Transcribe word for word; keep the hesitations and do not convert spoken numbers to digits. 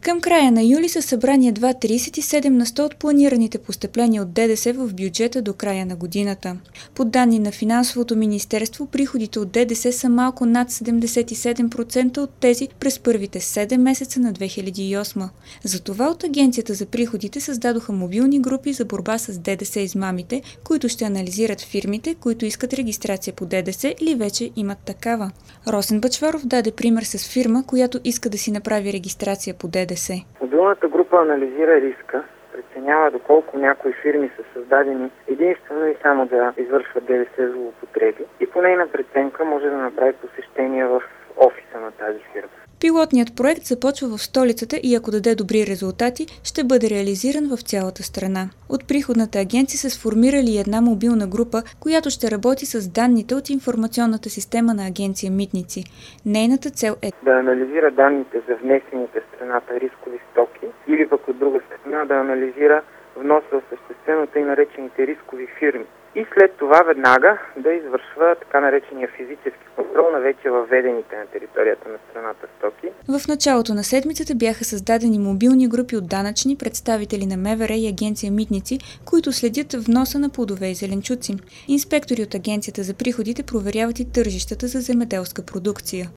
Към края на юли са събрани едва тридесет и седем на сто от планираните постъпления от ДДС в бюджета до края на годината. По данни на Финансовото министерство, приходите от ДДС са малко над седемдесет и седем процента от тези през първите седем месеца на две хиляди и осма. Затова от Агенцията за приходите създадоха мобилни групи за борба с ДДС измамите, които ще анализират фирмите, които искат регистрация по ДДС или вече имат такава. Росен Бъчваров даде пример с фирма, която иска да си направи регистрация по ДДС. Мобилната група анализира риска, преценява доколко някои фирми са създадени единствено и само да извършват ДДС злоупотреби и по нейна преценка може да направи посещение в офиса на тази фирма. Пилотният проект започва в столицата и ако даде добри резултати, ще бъде реализиран в цялата страна. От приходната агенция са сформирали една мобилна група, която ще работи с данните от информационната система на агенция Митници. Нейната цел е да анализира данните за внесените в страната рискови стоки или пък от друга страна да анализира вноса осъществен от и наречените рискови фирми. И след това веднага да извършва така наречения физически контрол на вече въведените на територията на страната стоки. В началото на седмицата бяха създадени мобилни групи от данъчни представители на МВР и агенция Митници, които следят вноса на плодове и зеленчуци. Инспектори от Агенцията за приходите проверяват и тържищата за земеделска продукция.